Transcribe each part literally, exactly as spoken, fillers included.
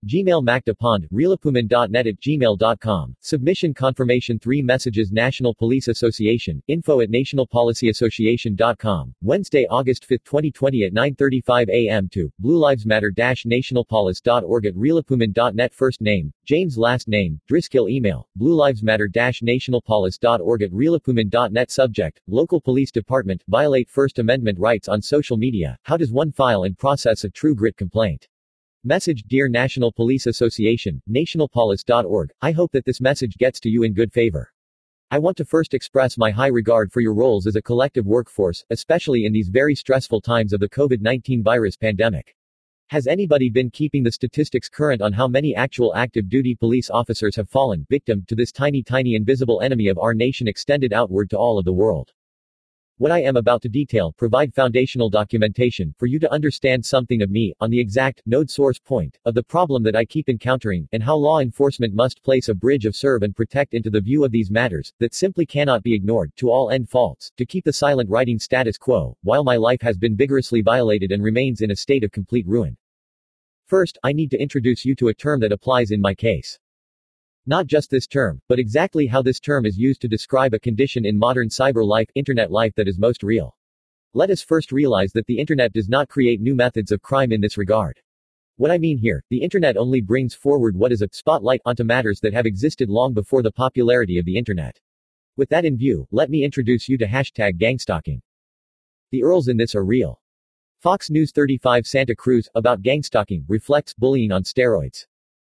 Gmail Macta Pond, reelapuman dot net at gmail dot com. Submission confirmation three messages National Police Association, info at national policy association dot com. Wednesday, August fifth, twenty twenty at nine thirty-five a m to blue lives matter dash nationalpolis dot org at reelapuman dot net. First name, James. Last name, Driscoll. Email, blue lives matter dash nationalpolis dot org at reelapuman dot net. Subject, Local Police Department, violate First Amendment rights on social media. How does one file and process a true grit complaint? Message, Dear National Police Association, nationalpolis dot org, I hope that this message gets to you in good favor. I want to first express my high regard for your roles as a collective workforce, especially in these very stressful times of the COVID nineteen virus pandemic. Has anybody been keeping the statistics current on how many actual active duty police officers have fallen victim to this tiny tiny invisible enemy of our nation extended outward to all of the world? What I am about to detail provide foundational documentation for you to understand something of me, on the exact, node source point, of the problem that I keep encountering, and how law enforcement must place a bridge of serve and protect into the view of these matters, that simply cannot be ignored, to all end faults, to keep the silent writing status quo, while my life has been vigorously violated and remains in a state of complete ruin. First, I need to introduce you to a term that applies in my case. Not just this term, but exactly how this term is used to describe a condition in modern cyber life, internet life that is most real. Let us first realize that the internet does not create new methods of crime in this regard. What I mean here, the internet only brings forward what is a spotlight onto matters that have existed long before the popularity of the internet. With that in view, let me introduce you to hashtag gangstalking. The Earls in this are real. Fox News thirty-five Santa Cruz, about gangstalking, reflects bullying on steroids.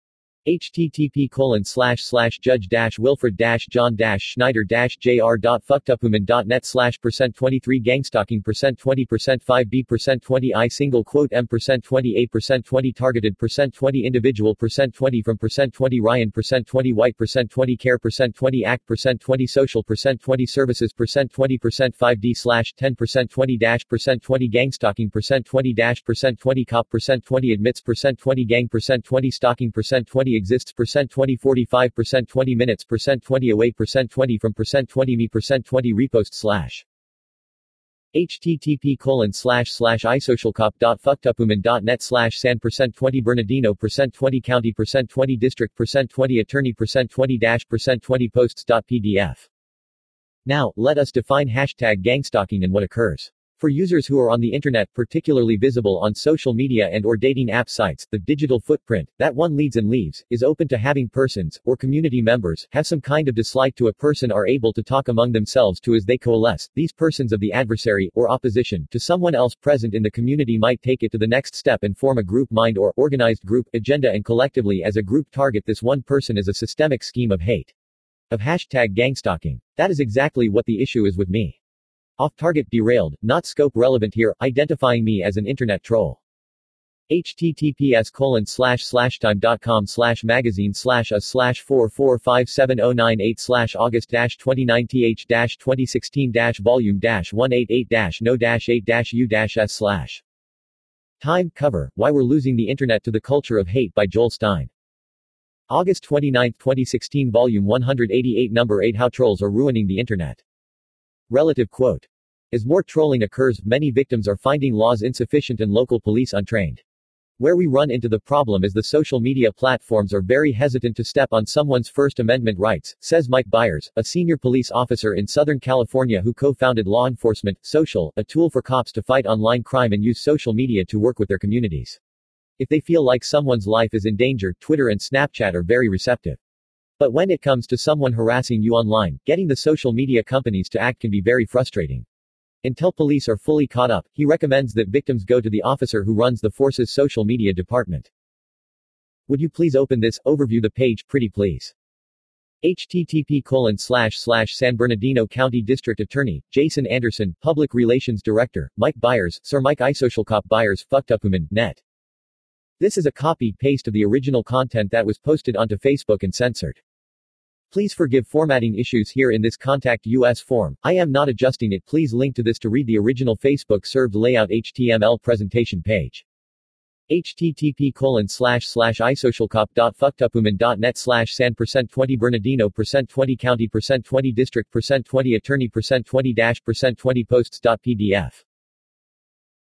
http colon slash slash judge dash wilfred dash john dash schneider dash jr dot fuckedupuman dot net slash percent twenty-three gangstalking percent twenty percent five b percent twenty I single quote m percent twenty-eight percent twenty targeted percent twenty individual percent twenty from percent twenty Ryan percent twenty white percent twenty care percent twenty act percent twenty social percent twenty services percent twenty percent five d slash ten percent twenty dash percent twenty gangstalking percent twenty dash percent twenty cop percent twenty admits percent twenty gang percent twenty stalking percent twenty exists percent twenty forty-five percent twenty minutes percent twenty away percent twenty from percent twenty me percent twenty repost slash http colon slash slash isocialcop dot fuckedupuman dot net slash san percent twenty Bernardino percent twenty county percent twenty district percent twenty attorney percent twenty dash percent twenty posts dot pdf. Now, let us define hashtag gangstalking and what occurs. For users who are on the internet, particularly visible on social media and or dating app sites, the digital footprint that one leads and leaves is open to having persons, or community members, have some kind of dislike to a person are able to talk among themselves to as they coalesce. These persons of the adversary, or opposition, to someone else present in the community might take it to the next step and form a group mind or organized group agenda and collectively as a group target this one person as a systemic scheme of hate. Of hashtag gangstalking. That is exactly what the issue is with me. Off-target derailed, not scope relevant here, identifying me as an internet troll. https colon slash slash time dot com slash magazine slash a slash four four five seven zero nine eight slash August dash twenty-nine th dash twenty sixteen dash volume dash one eighty-eight dash no dash eight dash u dash s slash Time, cover, Why We're Losing the Internet to the Culture of Hate by Joel Stein. August twenty-ninth twenty sixteen volume one eighty-eight number eight How Trolls Are Ruining the Internet. Relative quote. As more trolling occurs, many victims are finding laws insufficient and local police untrained. Where we run into the problem is the social media platforms are very hesitant to step on someone's First Amendment rights, says Mike Byers, a senior police officer in Southern California who co-founded Law Enforcement Social, a tool for cops to fight online crime and use social media to work with their communities. If they feel like someone's life is in danger, Twitter and Snapchat are very receptive. But when it comes to someone harassing you online, getting the social media companies to act can be very frustrating. Until police are fully caught up, he recommends that victims go to the officer who runs the force's social media department. Would you please open this, overview the page, pretty please. http colon slash slash San Bernardino County District Attorney, Jason Anderson, Public Relations Director, Mike Byers, Sir Mike Isocialcop Byers, fuckedupuman, net. This is a copy-paste of the original content that was posted onto Facebook and censored. Please forgive formatting issues here in this Contact Us form. I am not adjusting it. Please link to this to read the original Facebook served layout H T M L presentation page. http colon slash slash isocialcop dot fuckedupuman dot net slash san percent twenty Bernardino percent twenty county percent twenty district percent twenty attorney percent twenty dash percent twenty posts dot pdf.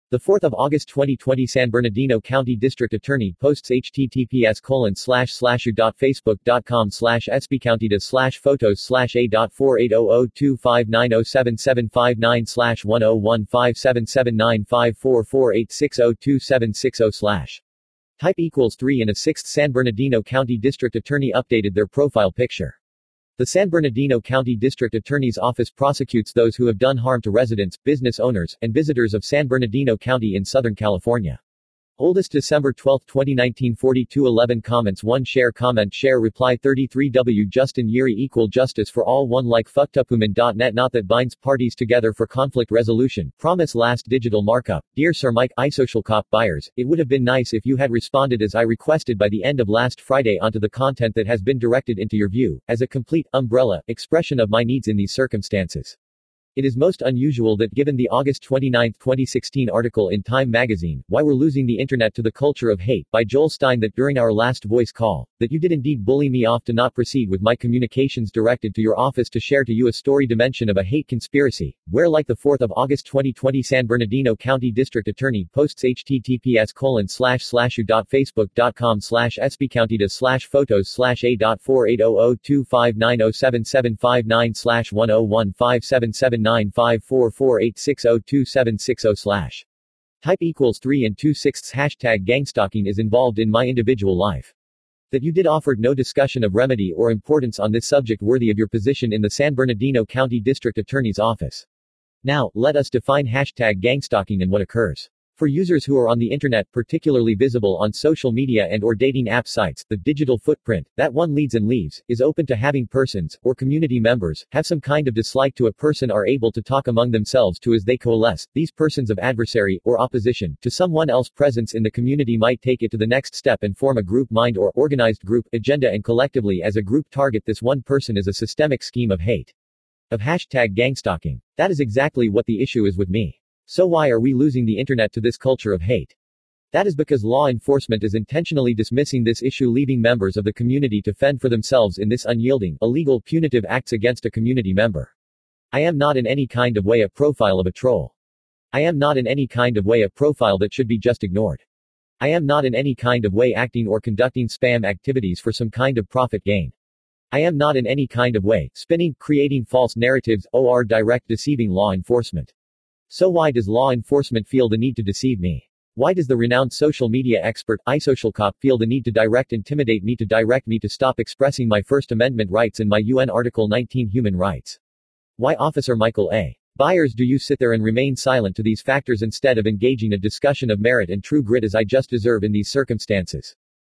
The fourth of August twenty twenty San Bernardino County District Attorney posts https colon slash slash u.facebook.com slash sbcountyda slash photos slash a dot four eight zero zero two five nine zero seven seven five nine slash one zero one five seven seven nine five four four eight six zero two seven six zero slash type equals three and a sixth San Bernardino County District Attorney updated their profile picture. The San Bernardino County District Attorney's Office prosecutes those who have done harm to residents, business owners, and visitors of San Bernardino County in Southern California. Oldest December twelfth twenty nineteen forty-two eleven Comments one Share Comment Share Reply thirty-three W Justin Yeary Equal Justice for All one Like fucktupuman dot net Not that binds parties together for conflict resolution. Promise last digital markup. Dear Sir Mike, iSocialCop buyers, it would have been nice if you had responded as I requested by the end of last Friday onto the content that has been directed into your view, as a complete, umbrella, expression of my needs in these circumstances. It is most unusual that given the August twenty-ninth twenty sixteen article in Time magazine, Why We're Losing the Internet to the Culture of Hate, by Joel Stein that during our last voice call, that you did indeed bully me off to not proceed with my communications directed to your office to share to you a story dimension of a hate conspiracy, where like the fourth of August twenty twenty San Bernardino County District Attorney posts https colon slash slash u.facebook.com slash sbcountyda slash photos slash a dot four eight zero zero two five nine zero seven seven five nine slash one zero one five seven seven nine five four four eight six zero two seven six zero slash type equals three and two sixths hashtag gangstalking is involved in my individual life. That you did offered no discussion of remedy or importance on this subject worthy of your position in the San Bernardino County District Attorney's Office. Now, let us define hashtag gangstalking and what occurs. For users who are on the internet, particularly visible on social media and or dating app sites, the digital footprint, that one leads and leaves, is open to having persons, or community members, have some kind of dislike to a person are able to talk among themselves to as they coalesce. These persons of adversary, or opposition, to someone else presence in the community might take it to the next step and form a group mind or organized group agenda and collectively as a group target this one person is a systemic scheme of hate. Of hashtag gangstalking. That is exactly what the issue is with me. So why are we losing the internet to this culture of hate? That is because law enforcement is intentionally dismissing this issue, leaving members of the community to fend for themselves in this unyielding, illegal, punitive acts against a community member. I am not in any kind of way a profile of a troll. I am not in any kind of way a profile that should be just ignored. I am not in any kind of way acting or conducting spam activities for some kind of profit gain. I am not in any kind of way spinning, creating false narratives, or direct deceiving law enforcement. So why does law enforcement feel the need to deceive me? Why does the renowned social media expert, iSocialCop, feel the need to direct intimidate me to direct me to stop expressing my First Amendment rights and my U N Article nineteen human rights? Why Officer Michael A. Byers do you sit there and remain silent to these factors instead of engaging a discussion of merit and true grit as I just deserve in these circumstances?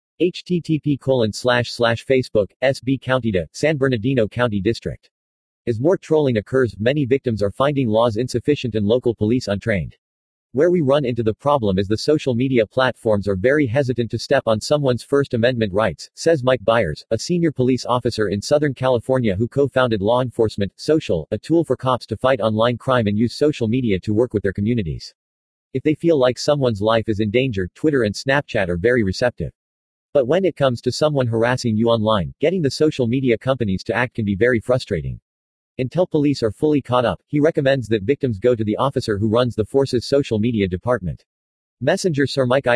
http colon slash slash Facebook, sbcountyda, San Bernardino County District. As more trolling occurs, many victims are finding laws insufficient and local police untrained. Where we run into the problem is the social media platforms are very hesitant to step on someone's First Amendment rights, says Mike Byers, a senior police officer in Southern California who co-founded Law Enforcement Social, a tool for cops to fight online crime and use social media to work with their communities. If they feel like someone's life is in danger, Twitter and Snapchat are very receptive. But when it comes to someone harassing you online, getting the social media companies to act can be very frustrating. Until police are fully caught up, he recommends that victims go to the officer who runs the force's social media department. Messenger Sir Mike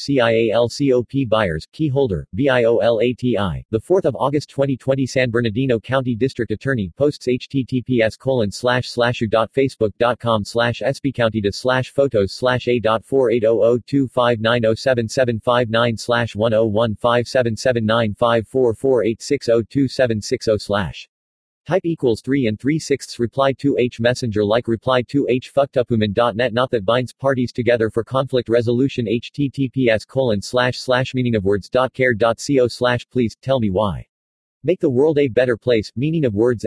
ISOCIALCOP Byers, key holder, VIOLATI, the fourth of August twenty twenty San Bernardino County District Attorney posts https colon slash slash u.facebook.com slash sbcountyda slash photos slash a dot four eight zero zero two five nine zero seven seven five nine slash one zero one five seven seven nine five four four eight six zero two seven six zero slash type equals three and three sixths reply to h messenger like reply to h fucktupuman dot net Not that binds parties together for conflict resolution https colon slash slash meaningofwords.care.co slash please tell me why. Make the world a better place. Meaning of words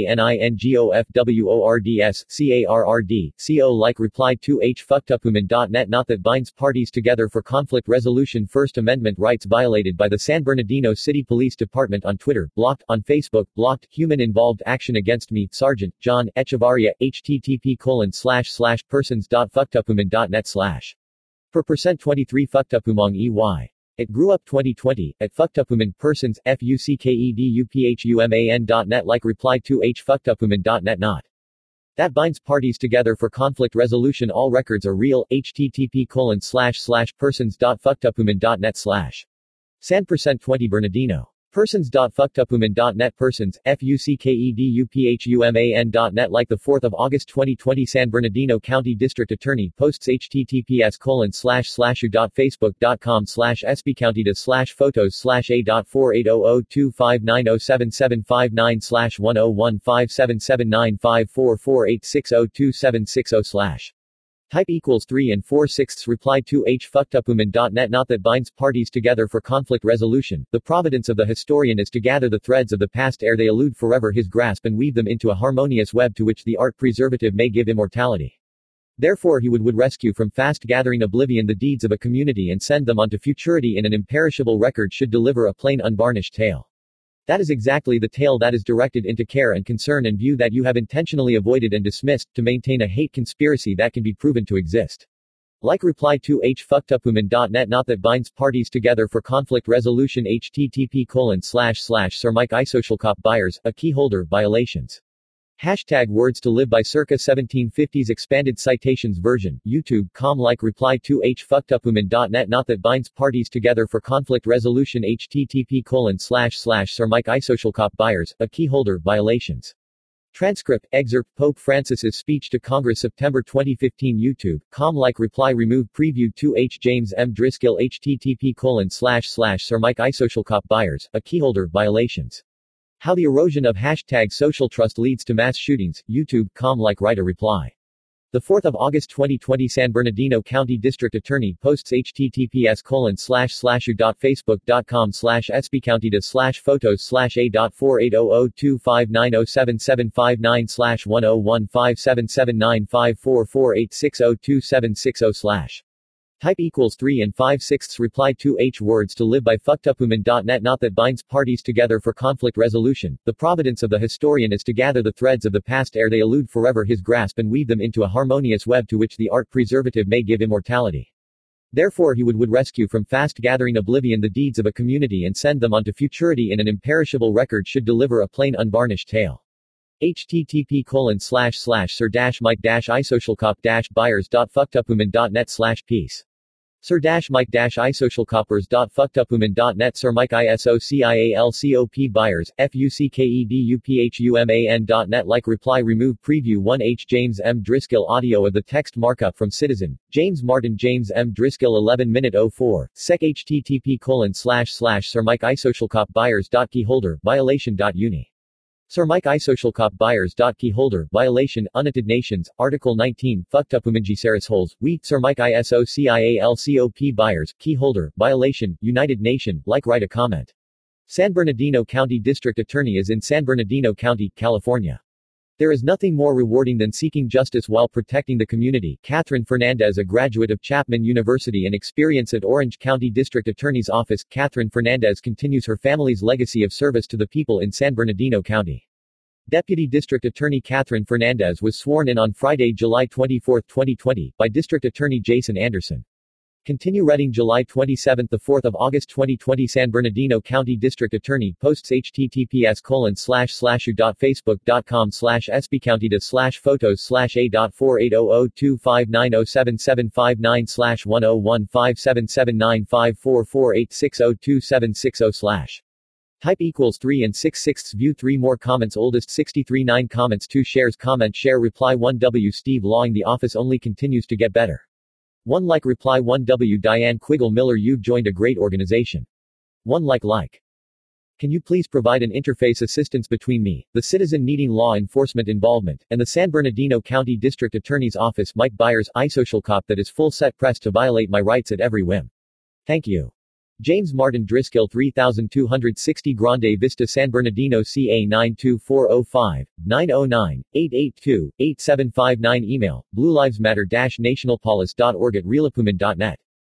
meaningofwords.carrd.co like reply to h fucktupuman dot net Not that binds parties together for conflict resolution First Amendment rights violated by the San Bernardino City Police Department on Twitter, blocked, on Facebook, blocked, human involved action against me, Sergeant John Echevarria, http colon slash slash persons.fucktupuman dot net slash per percent twenty-three fucktupuman ey. It grew up twenty twenty, at fucktupuman, persons, F-U-C-K-E-D-U-P-H-U-M-A-N dot net like reply to h fucktupuman dot net Not that binds parties together for conflict resolution. All records are real. http colon slash slash persons dot fucktopuman dot net slash san percent twenty Bernardino. Persons dot fucktopuman dot net. Persons, F U C K E D U P H U M A N dot net. Like the fourth of August twenty twenty San Bernardino County District Attorney posts https colon slash slash u dot facebook dot com slash sbcounty slash photos slash a dot four eight zero zero two five nine zero seven seven five nine slash one zero one five seven seven nine five four four eight six zero two seven six zero slash type equals three and four sixths reply to h fucktopuman dot net. Not that binds parties together for conflict resolution. The providence of the historian is to gather the threads of the past ere they elude forever his grasp and weave them into a harmonious web to which the art preservative may give immortality. Therefore he would, would rescue from fast gathering oblivion the deeds of a community and send them onto futurity in an imperishable record, should deliver a plain unvarnished tale. That is exactly the tale that is directed into care and concern and view that you have intentionally avoided and dismissed, to maintain a hate conspiracy that can be proven to exist. Like reply to h fucktopuman dot net. Not that binds parties together for conflict resolution. http colon slash slash sir mike isocialcop buyers, a key holder, violations. Hashtag words to live by circa seventeen fifties expanded citations version, YouTube dot com. Like reply to h fucktopuman dot net. Not that binds parties together for conflict resolution. http colon slash slash sir mike isocialcop buyers, a key holder, violations. Transcript, excerpt, Pope Francis's speech to Congress September twenty fifteen. YouTube dot com. Like reply remove preview to h James M Driscoll. http colon slash slash sir mike isocialcop buyers, a key holder, violations. How the erosion of hashtag social trust leads to mass shootings, YouTube dot com. Like write a reply. The fourth of August twenty twenty San Bernardino County District Attorney posts https colon slash slash u dot facebook dot com slash sbcounty slash photos slash a dot four eight zero zero two five nine zero seven seven five nine slash one zero one five seven seven nine five four four eight six zero two seven six zero slash type equals three and five sixths reply to h words to live by fucktopuman dot net. Not that binds parties together for conflict resolution. The providence of the historian is to gather the threads of the past ere they elude forever his grasp and weave them into a harmonious web to which the art preservative may give immortality. Therefore he would, would rescue from fast gathering oblivion the deeds of a community and send them onto futurity in an imperishable record, should deliver a plain unvarnished tale. http colon slash slash sir dash mike dash isocialcop dash buyers dot fucktopuman dot net slash peace. Sir Mike isocialcoppers dot fucktopuman dot net. Sir Mike isocialcop buyers, F U C K E D U P H U M A N dot net. Like reply remove preview one h James M Driscoll audio of the text markup from Citizen, James Martin James M Driscoll eleven minute oh four, sec http colon slash slash sir Mike isocialcop buyers dot keyholder, violation dot uni. Sir Mike isocialcop buyers dot keyholder, violation, United Nations, Article nineteen, fucktopumangisaris holes, we, Sir Mike isocialcop buyers, keyholder, violation, United Nation. Like write a comment. San Bernardino County District Attorney is in San Bernardino County, California. There is nothing more rewarding than seeking justice while protecting the community. Catherine Fernandez, a graduate of Chapman University and experience at Orange County District Attorney's Office, Catherine Fernandez continues her family's legacy of service to the people in San Bernardino County. Deputy District Attorney Catherine Fernandez was sworn in on Friday, July twenty-fourth, twenty twenty, by District Attorney Jason Anderson. Continue reading. July twenty-seventh, the fourth of August twenty twenty San Bernardino County District Attorney posts https colon slash slash u dot facebook dot com slash sbcounty slash photos slash a dot four eight zero zero two five nine zero seven seven five nine slash one zero one five seven seven nine five four four eight six zero two seven six zero slash type equals three and six sixths. View three more comments. Oldest sixty-three nine comments. two shares. Comment share reply one W Steve Lawing. The office only continues to get better. one like reply one W Diane Quiggle Miller. You've joined a great organization. one like like. Can you please provide an interface assistance between me, the citizen needing law enforcement involvement, and the San Bernardino County District Attorney's Office, Mike Byers, isocialcop, that is full set pressed to violate my rights at every whim. Thank you. James Martin Driscoll thirty-two sixty Grande Vista San Bernardino C A nine two four zero five, nine zero nine, eight eight two, eight seven five nine. Email, bluelivesmatter-nationalpolis dot org at realapuman dot net.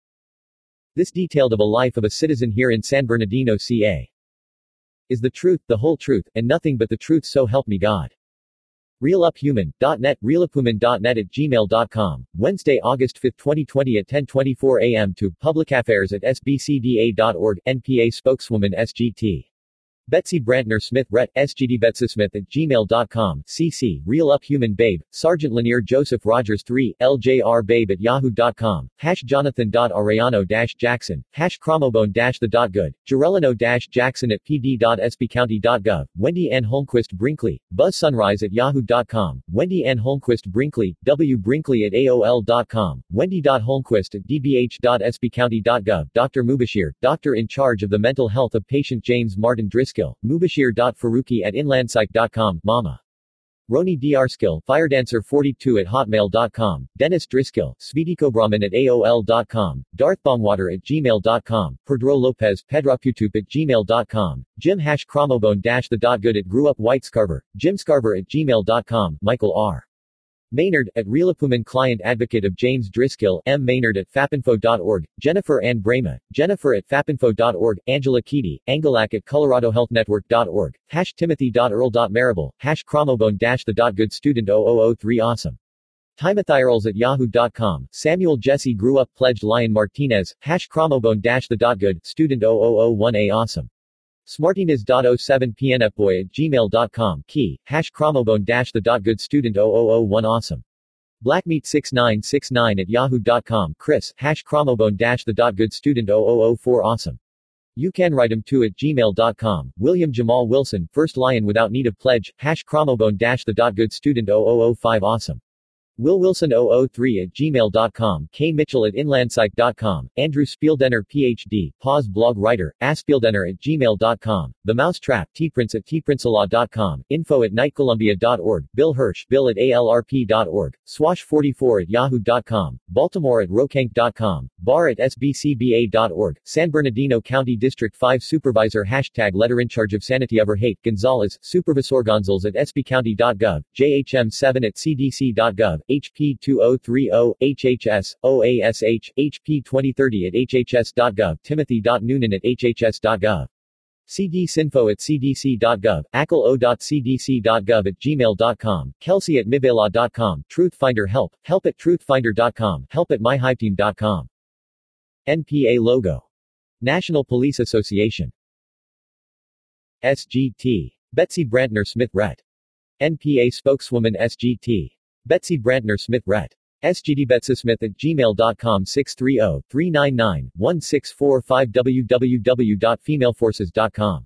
This detailed of a life of a citizen here in San Bernardino C A is the truth, the whole truth, and nothing but the truth, so help me God. realapuman dot net, realapuman dot net at gmail dot com, Wednesday, August fifth, twenty twenty at ten twenty-four a m to publicaffairs at s b c d a dot org, N P A spokeswoman S G T. Betsy Brantner Smith Ret, S G D Betsysmith at gmail dot com, C C, Real Up Human Babe, Sergeant Lanier Joseph Rogers three, L J R Babe at yahoo dot com, hash Jonathan.Arellano-Jackson, hash Chromobone-the.good, Jarellano-Jackson at p d dot s b county dot gov, Wendy Ann Holmquist Brinkley, Buzz Sunrise at yahoo dot com, Wendy Ann Holmquist Brinkley, W Brinkley at A O L dot com, Wendy.Holmquist at d b h dot s b county dot gov, Doctor Mubashir, doctor in charge of the mental health of patient James Martin Driscoll, Mubashir.Faruqi at inlandpsych dot com, Mama. Roni Diarskill, Firedancer forty-two at hotmail dot com, Dennis Driscoll, Svidikobraman at A O L dot com, Darth Bongwater at gmail dot com, Pedro Lopez, Pedraputup at gmail dot com, Jim Hash Chromobone-the.good at Grew Up White Scarver, Jim Scarver at gmail dot com, Michael R. Maynard, at Realapuman Client Advocate of James Driscoll, M. Maynard at fapinfo dot org, Jennifer Ann Brema, Jennifer at fapinfo dot org, Angela Keaty, Angelak at colorado health network dot org, hash timothy.earl.marable, hash chromobone-the.good student zero zero zero three awesome. Timothyerls at yahoo dot com, Samuel Jesse Grew Up Pledged Lion Martinez, hash chromobone-the.good, student zero zero zero one a awesome. Smartinez dot zero seven p n f boy at gmail dot com, key, hash chromobone-the.good student zero zero zero one awesome. Blackmeat six nine six nine at yahoo dot com, Chris, hash chromobone-the.good student zero zero zero four awesome. You can write him two at gmail dot com, William Jamal Wilson, First Lion Without Need of Pledge, hash chromobone-the.good student zero zero zero five awesome. Will Wilson zero zero three at gmail dot com, K Mitchell at inlandpsych dot com, Andrew Spieldenner PhD, Pause blog writer, aspieldenner at gmail dot com, The Mousetrap, tprince at tprincelaw dot com, info at nightcolumbia dot org, Bill Hirsch, Bill at A L R P dot org, Swash forty-four at yahoo dot com, Baltimore at rokank dot com, Bar at s b c b a dot org, San Bernardino County District five Supervisor hashtag letter in charge of sanity over hate, Gonzalez, Supervisor Gonzales at s b county dot gov, J H M seven at c d c dot gov, H P two zero three zero, H H S, O A S H, H P twenty thirty at h h s dot gov, Timothy.Noonan at h h s dot gov. cdcinfo at c d c dot gov, ackle dot c d c dot gov at gmail dot com, Kelsey at mibela dot com, Truthfinder help, help at truthfinder dot com, help at myhypeteam dot com. N P A logo. National Police Association. S G T. Betsy Brantner Smith Ret. N P A spokeswoman S G T. Betsy Brantner Smith Ret. S G D Betsysmith at gmail dot com six three zero, three nine nine, one six four five w w w dot female forces dot com.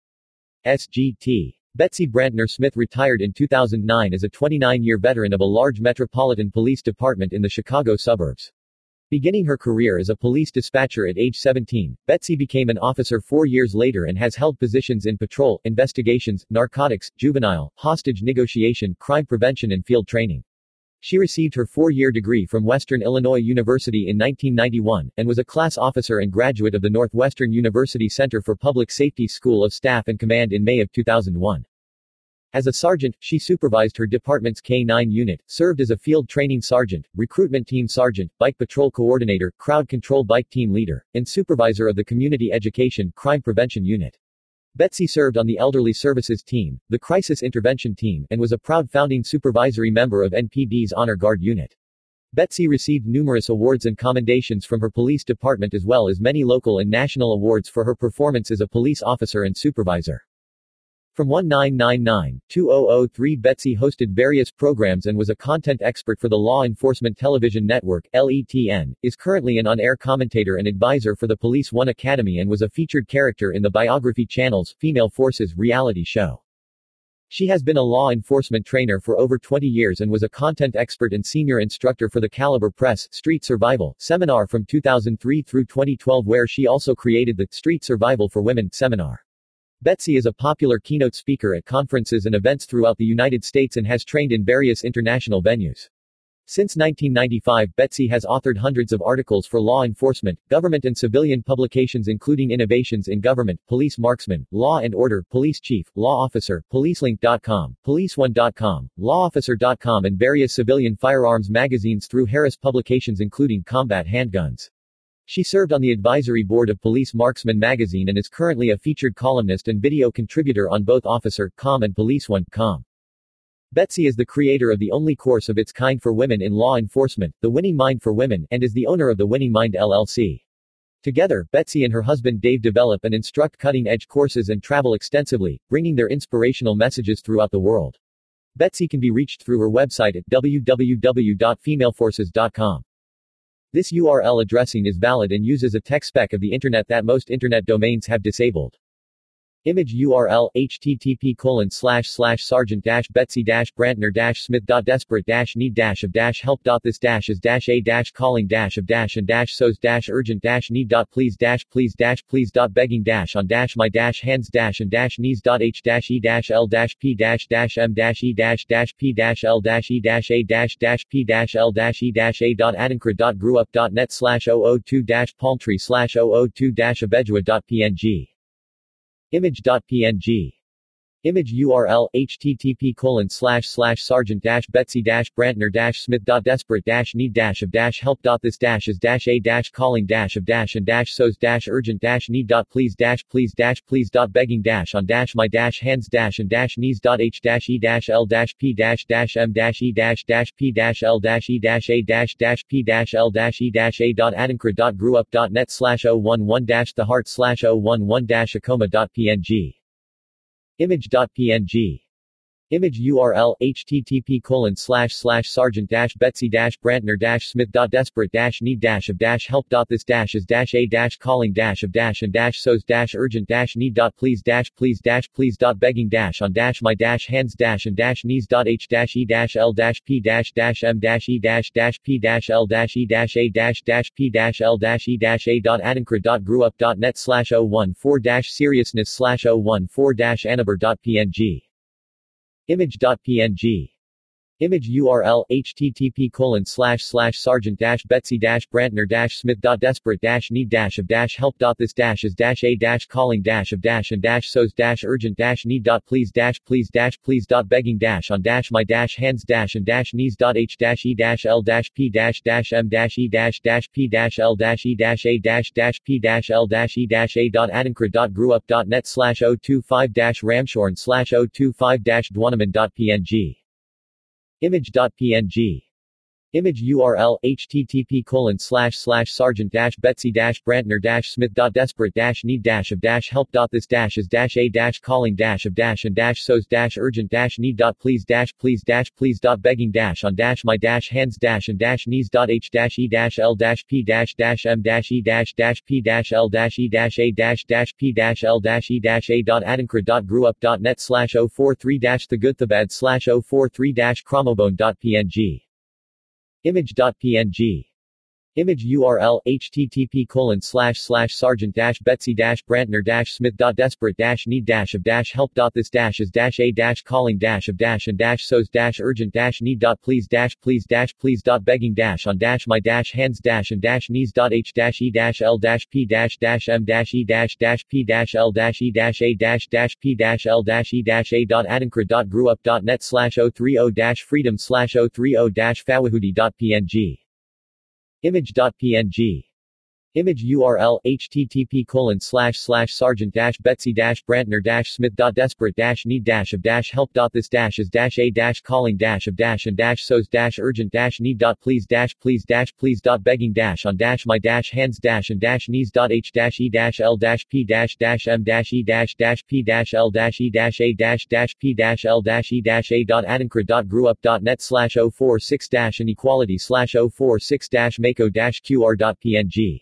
S G T. Betsy Brantner Smith retired in two thousand nine as a twenty-nine-year veteran of a large metropolitan police department in the Chicago suburbs. Beginning her career as a police dispatcher at age seventeen, Betsy became an officer four years later and has held positions in patrol, investigations, narcotics, juvenile, hostage negotiation, crime prevention and field training. She received her four-year degree from Western Illinois University in nineteen ninety-one, and was a class officer and graduate of the Northwestern University Center for Public Safety School of Staff and Command in May of two thousand one. As a sergeant, she supervised her department's K nine unit, served as a field training sergeant, recruitment team sergeant, bike patrol coordinator, crowd control bike team leader, and supervisor of the community education crime prevention unit. Betsy served on the elderly services team, the crisis intervention team, and was a proud founding supervisory member of N P D's Honor Guard unit. Betsy received numerous awards and commendations from her police department as well as many local and national awards for her performance as a police officer and supervisor. From nineteen ninety-nine to two thousand three, Betsy hosted various programs and was a content expert for the Law Enforcement Television Network, L E T N, is currently an on-air commentator and advisor for the Police One Academy and was a featured character in the Biography Channel's Female Forces reality show. She has been a law enforcement trainer for over twenty years and was a content expert and senior instructor for the Caliber Press Street Survival seminar from two thousand three through twenty twelve, where she also created the Street Survival for Women seminar. Betsy is a popular keynote speaker at conferences and events throughout the United States and has trained in various international venues. Since nineteen ninety-five, Betsy has authored hundreds of articles for law enforcement, government and civilian publications including Innovations in Government, Police Marksman, Law and Order, Police Chief, Law Officer, Policelink dot com, Police One dot com, Law Officer dot com and various civilian firearms magazines through Harris Publications including Combat Handguns. She served on the advisory board of Police Marksman magazine and is currently a featured columnist and video contributor on both Officer dot com and Police One dot com. Betsy is the creator of the only course of its kind for women in law enforcement, The Winning Mind for Women, and is the owner of the Winning Mind L L C. Together, Betsy and her husband Dave develop and instruct cutting-edge courses and travel extensively, bringing their inspirational messages throughout the world. Betsy can be reached through her website at w w w dot female forces dot com. This U R L addressing is valid and uses a tech spec of the Internet that most Internet domains have disabled. Image U R L, http colon slash slash sergeant dash betsy dash brantner dash smith dot desperate dash need dash of dash help dot this dash is dash a dash calling dash of dash and dash so's dash urgent dash need dot please dash please dash please dot begging dash on dash my dash hands dash and dash knees dot h dash e dash l dash p dash dash m dash e dash dash p dash l dash e dash a dash dash p dash l dash e dash a dot adinkra dot grewup dot net slash zero zero two dash palmtree slash zero zero two dash abedua dot png. Image.png. Image U R L, http colon slash slash sergeant dash betsy dash brantner dash smith dot desperate dash need dash of dash help dot this dash is dash a dash calling dash of dash and dash so's dash urgent dash need dot please dash please dash please dot begging dash on dash my dash hands dash and dash knees dot h dash e dash l dash p dash dash m dash e dash dash p dash l dash e dash a dash dash p dash l dash e dash a dot adinkra dot grewup dot net slash zero one one dash the heart slash zero one one dash acoma dot png. Image.png. Image U R L, http colon slash slash sergeant dash betsy dash brantner dash smith dot desperate dash need dash of dash help dot this dash is dash a dash calling dash of dash and dash so's dash urgent dash need dot please dash please dash please dot begging dash on dash my dash hands dash and dash knees dot h dash e dash l dash p dash dash m dash e dash dash p dash l dash e dash a dash dash p dash l dash e dash a dot adinkra dot grewup dot net slash zero one four dash seriousness slash zero one four dash anabar dot png. Image.png. Image U R L, http colon slash slash sergeant dash betsy dash brantner dash smith dot desperate dash need dash of dash help dot this dash is dash a dash calling dash of dash and dash so's dash urgent dash need dot please dash please dash please dot begging dash on dash my dash hands dash and dash knees dot h dash e dash l dash p dash dash m dash e dash dash p dash l dash e dash a dash dash p dash l dash e dash a dot adinkra dot grewup dot net slash zero two five dash ramshorn slash zero two five dash dwanaman dot png. Image.png. Image U R L, http colon slash slash sergeant dash betsy dash brantner dash smith dot desperate dash need dash of dash help dot this dash is dash a dash calling dash of dash and dash so's dash urgent dash need dot please dash please dash please dot begging dash on dash my dash hands dash and dash knees dot h dash e dash l dash p dash dash m dash e dash dash p dash l dash e dash a dash dash p dash l dash e dash a dot adinkra dot grewup dot net slash zero four three dash theguthabad slash zero four three dash chromobone dot png. Image.png. Image U R L, http colon slash slash sergeant dash betsy dash brantner dash smith dot desperate dash need dash of dash help dot this dash is dash a dash calling dash of dash and dash so's dash urgent dash need dot please dash please dash please dot begging dash on dash my dash hands dash and dash knees dot h dash e dash l dash p dash dash m dash e dash dash p dash l dash e dash a dash dash p dash l dash e dash a dot adinkra dot grewup dot net slash zero three zero dash freedom slash zero three zero dash fawahudi dot png. Image.png. Image U R L, http colon slash slash sergeant dash betsy dash brantner dash smith dot desperate dash need dash of dash help dot this dash is dash a dash calling dash of dash and dash so's dash urgent dash need dot please dash please dash please dot begging dash on dash my dash hands dash and dash knees dot h dash e dash l dash p dash dash m dash e dash dash p dash l dash e dash a dash dash p dash l dash e dash a dot adinkra dot grewup dot net slash zero four six dash inequality slash zero four six dash mako dash qr dot png.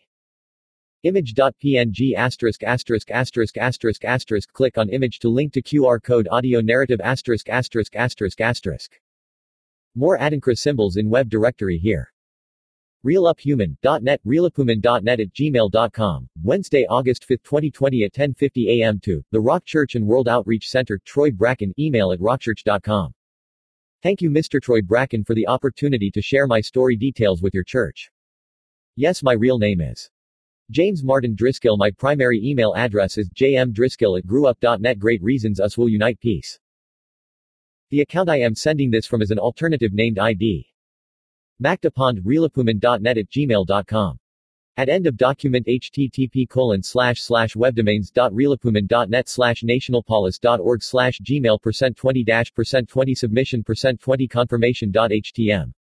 Image.png asterisk asterisk asterisk asterisk asterisk click on image to link to Q R code audio narrative asterisk asterisk asterisk asterisk. More Adinkra symbols in web directory here. realuphuman dot net realuphuman dot net at gmail dot com, Wednesday, August fifth, twenty twenty at ten fifty a m to The Rock Church and World Outreach Center, Troy Bracken, email at rockchurch dot com. Thank you Mister Troy Bracken for the opportunity to share my story details with your church. Yes, my real name is James Martin Driscoll. My primary email address is j m driscoll at grewup dot net. Great reasons us will unite. Peace. The account I am sending this from is an alternative named I D. Mactapond realuphuman dot net at gmail dot com. At end of document http colon slash slash webdomains dot realuphuman dot net slash nationalpolis dot org slash gmail percent twenty dash percent twenty submission percent twenty confirmation dot htm.